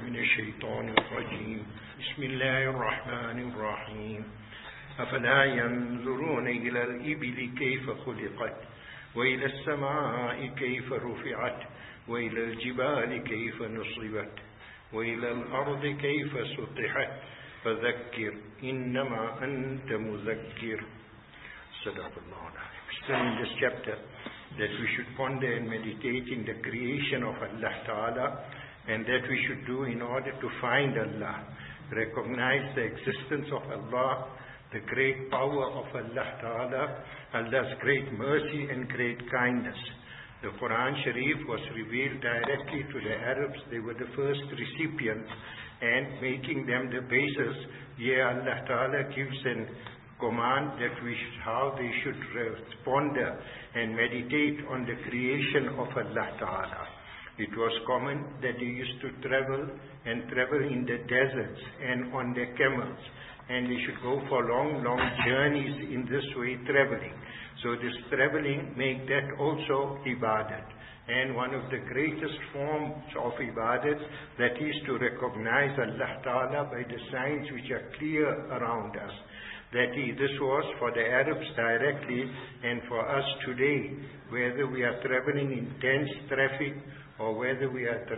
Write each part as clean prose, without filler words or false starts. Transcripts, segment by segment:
من الشيطان الرجيم بسم الله الرحمن الرحيم أفلا ينظرون إلى الإبل كيف خلقت وإلى السماء كيف رفعت وإلى الجبال كيف نصبت وإلى الأرض كيف سطحت فذكر إنما أنت مذكر. صدق الله العظيم. Still in this chapter that we should ponder and meditate in the creation of Allah Ta'ala, and that we should do in order to find Allah, recognize the existence of Allah, the great power of Allah Ta'ala, Allah's great mercy and great kindness. The Quran Sharif was revealed directly to the Arabs. They were the first recipients, and making them the basis, Allah Ta'ala gives an command that how they should ponder and meditate on the creation of Allah Ta'ala. It was common that they used to travel in the deserts and on their camels, and they should go for long journeys in this way traveling. So this traveling make that also ibadat. And one of the greatest forms of ibadat, that is to recognize Allah Ta'ala by the signs which are clear around us. This was for the Arabs directly, and for us today, whether we are traveling in dense traffic, or whether we are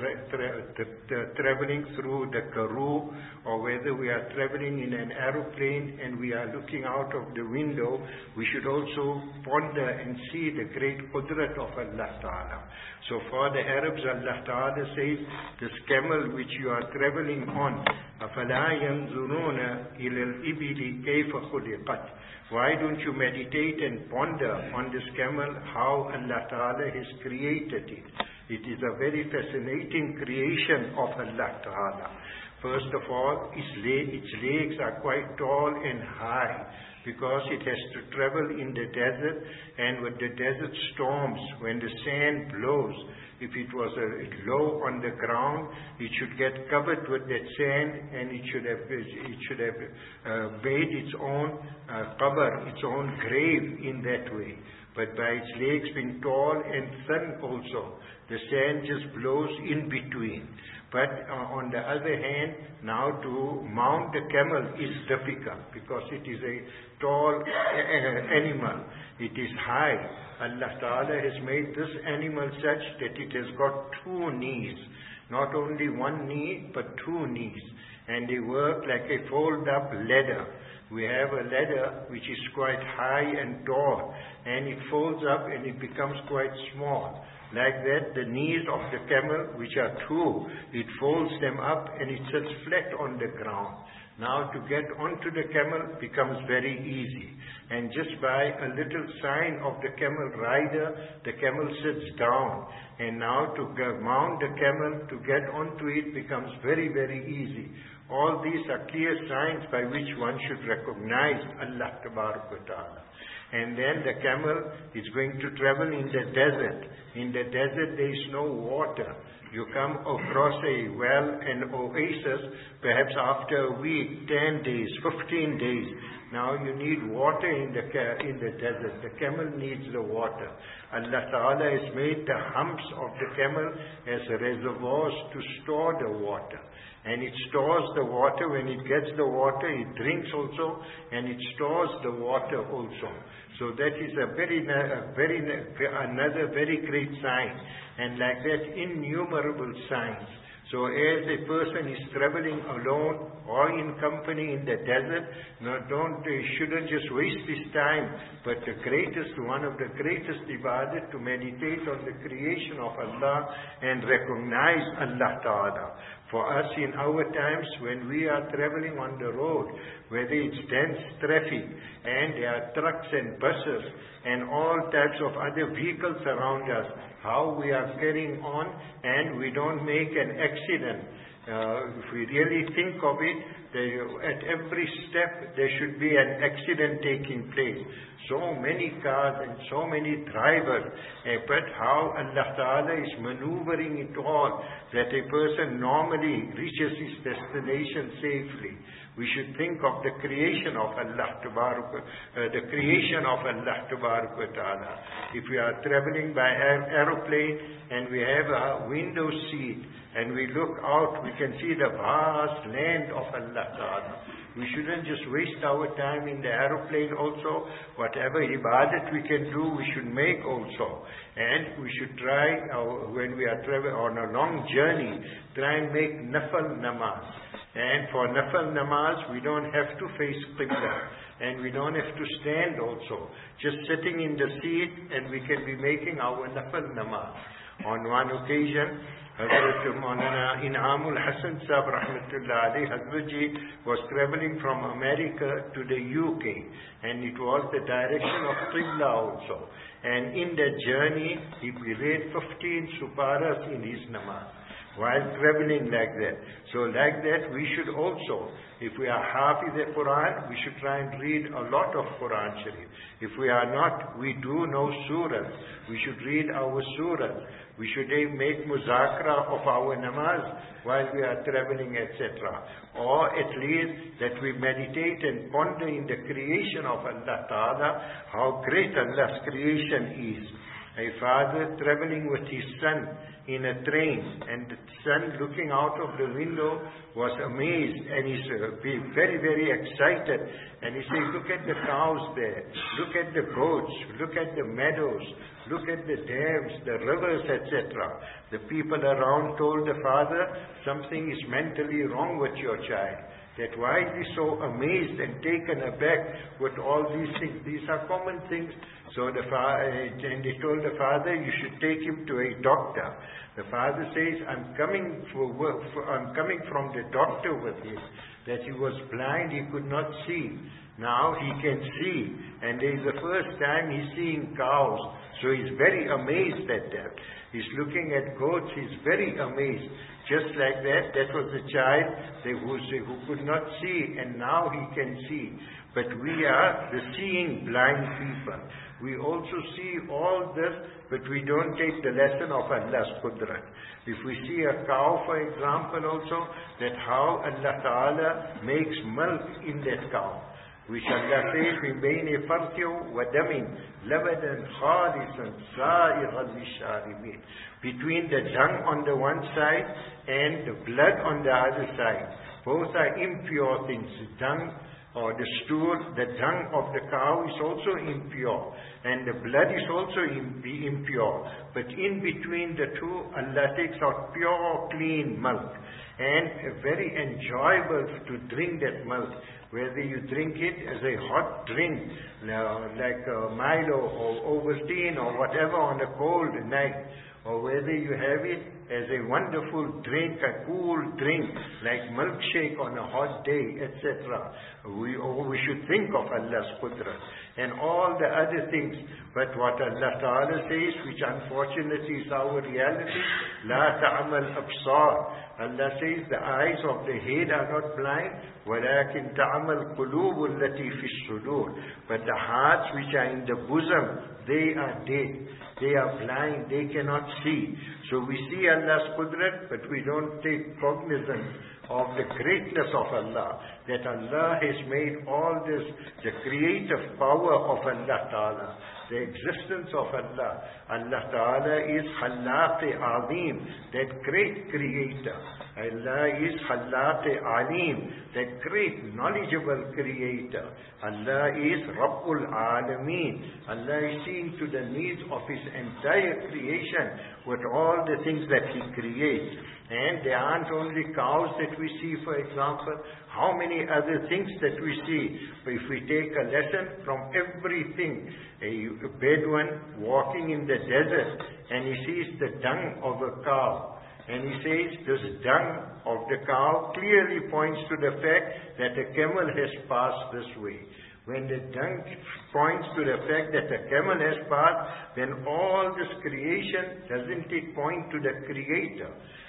traveling through the Karoo, or whether we are traveling in an aeroplane and we are looking out of the window, we should also ponder and see the great qudrat of Allah Ta'ala. So for the Arabs, Allah Ta'ala says, this camel which you are traveling on, أَفَلَا يَنْظُرُونَ إِلَى الْإِبِلِ كَيْفَ خُلِقَتْ. Why don't you meditate and ponder on this camel, how Allah Ta'ala has created it? It is a very fascinating creation of Allah Ta'ala. First of all, its legs are quite tall and high, because it has to travel in the desert, and with the desert storms, when the sand blows, if it was low on the ground, it should get covered with that sand, and it should have made its own cover, its own grave in that way. But by its legs being tall and thin also, the sand just blows in between. But on the other hand, now to mount the camel is difficult, because it is a tall animal. It is high. Allah Ta'ala has made this animal such that it has got two knees. Not only one knee, but two knees. And they work like a fold-up ladder. We have a ladder which is quite high and tall, and it folds up and it becomes quite small. Like that, the knees of the camel, which are two, it folds them up and it sits flat on the ground. Now to get onto the camel becomes very easy. And just by a little sign of the camel rider, the camel sits down. And now to mount the camel, to get onto it becomes very, very easy. All these are clear signs by which one should recognize Allah Ta'ala. And then the camel is going to travel in the desert. In the desert there is no water. You come across a well, an oasis, perhaps after a week, 10 days, 15 days. Now you need water in the desert. The camel needs the water. Allah Ta'ala has made the humps of the camel as reservoirs to store the water. And it stores the water. When it gets the water, it drinks also, and it stores the water also. So that is another very great sign. And like that, innumerable signs. So as a person is traveling alone or in company in the desert, shouldn't just waste his time, but one of the greatest ibadat, to meditate on the creation of Allah and recognize Allah Ta'ala. For us in our times, when we are traveling on the road, whether it's dense traffic, and there are trucks and buses and all types of other vehicles around us, how we are carrying on and we don't make an accident. If we really think of it, at every step there should be an accident taking place. So many cars and so many drivers, but how Allah Ta'ala is maneuvering it all, that a person normally reaches his destination safely. We should think of the creation of Allah Ta'ala. If we are traveling by aeroplane and we have a window seat and we look out, we can see the vast land of Allah Ta'ala. We shouldn't just waste our time in the aeroplane also. Whatever ibadat we can do, we should make also. And we should try, when we are traveling on a long journey, try and make nafal namaz. And for nafal namaz, we don't have to face qibla. And we don't have to stand also. Just sitting in the seat and we can be making our nafal namaz. On one occasion, Hazrat Maulana In'amul Hasan Sahib Rahmatullah alayhi, Hazrat Ji was traveling from America to the UK, and it was the direction of Qibla also. And in that journey, he read 15 suparas in his namaz while traveling like that. So like that, we should also, if we are Hafiz al-Quran, we should try and read a lot of Quran Sharif. If we are not, we do know surahs, we should read our surahs. We should make muzakra of our namaz while we are traveling, etc. Or at least that we meditate and ponder in the creation of Allah Ta'ala, how great Allah's creation is. A father traveling with his son in a train, and the son looking out of the window was amazed, and he's very, very excited. And he said, look at the cows there, look at the goats, look at the meadows, look at the dams, the rivers, etc. The people around told the father, something is mentally wrong with your child. That why is he so amazed and taken aback with all these things? These are common things. So and they told the father, you should take him to a doctor. The father says, I'm coming from the doctor with him. That he was blind, he could not see. Now he can see. And this is the first time he's seeing cows. So he's very amazed at that. He's looking at goats, he's very amazed. Just like that, that was the child who could not see, and now he can see. But we are the seeing blind people. We also see all this, but we don't take the lesson of Allah's Qudrat. If we see a cow, for example, also, that how Allah Ta'ala makes milk in that cow. Which Allah says, مِنْ بَيْنِ فَرْثٍ وَدَمٍ لَبَدًا خَالِصًا سَائِغًا لِلشَّارِبِينَ. Between the dung on the one side and the blood on the other side. Both are impure things. Dung or the stool, the dung of the cow is also impure. And the blood is also impure. But in between the two, Allah takes out pure, clean milk. And very enjoyable to drink that milk. Whether you drink it as a hot drink, like Milo or Ovaltine or whatever on a cold night, or whether you have it as a wonderful drink, a cool drink, like milkshake on a hot day, etc. We should think of Allah's Qudrat and all the other things. But what Allah Ta'ala says, which unfortunately is our reality, La ta'amal absar. Allah says the eyes of the head are not blind, وَلَكِنْ تَعْمَلْ قُلُوبُ الَّتِي فِي الصُّدُورِ. But the hearts which are in the bosom, they are dead. They are blind, they cannot see. So we see Allah's Qudrat, but we don't take cognizance of the greatness of Allah. That Allah has made all this, the creative power of Allah Ta'ala. The existence of Allah. Allah Ta'ala is Khallaq Azim, that great creator. Allah is Khallaq Alim, that great knowledgeable creator. Allah is Rabbul Alameen. Allah is seeing to the needs of His entire creation with all the things that He creates. And there aren't only cows that we see, for example. How many other things that we see? If we take a lesson from everything, a Bedouin walking in the desert and he sees the dung of a cow. And he says this dung of the cow clearly points to the fact that a camel has passed this way. When the dung points to the fact that a camel has passed, then all this creation, doesn't it point to the Creator?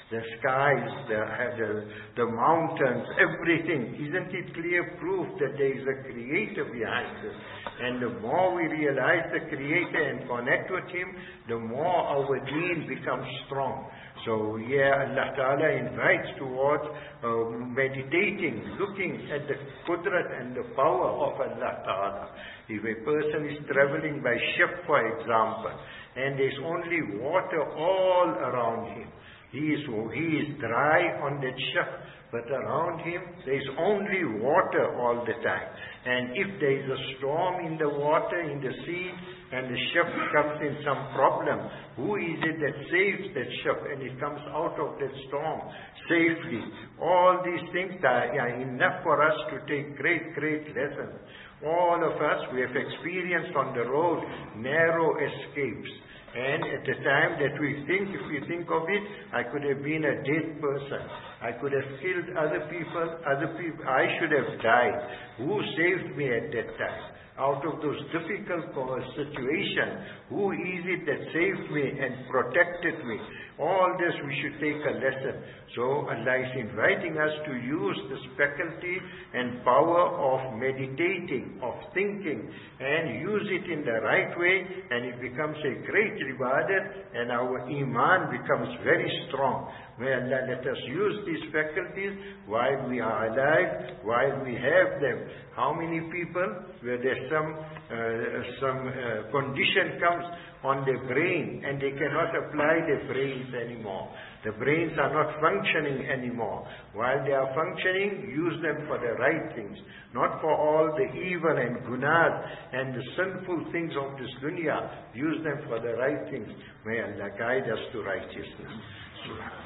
the skies, the mountains, everything. Isn't it clear proof that there is a creator behind this? And the more we realize the creator and connect with him, the more our deen becomes strong. So Allah Ta'ala invites towards meditating, looking at the qudrat and the power of Allah Ta'ala. If a person is traveling by ship, for example, and there's only water all around him, he is dry on that ship, but around him there's only water all the time. And if there is a storm in the water, in the sea, and the ship comes in some problem, who is it that saves that ship and it comes out of that storm safely? All these things are enough for us to take great, great lessons. All of us, we have experienced on the road narrow escapes. And at the time that if we think of it, I could have been a dead person. I could have killed other people, I should have died. Who saved me at that time? Out of those difficult situations, who is it that saved me and protected me? All this we should take a lesson. So Allah is inviting us to use this faculty and power of meditating, of thinking, and use it in the right way, and it becomes a great ibadat, and our iman becomes very strong. May Allah let us use these faculties while we are alive, while we have them. How many people, where there's some condition comes on their brain and they cannot apply their brains anymore. The brains are not functioning anymore. While they are functioning, use them for the right things, not for all the evil and gunas and the sinful things of this dunya. Use them for the right things. May Allah guide us to righteousness.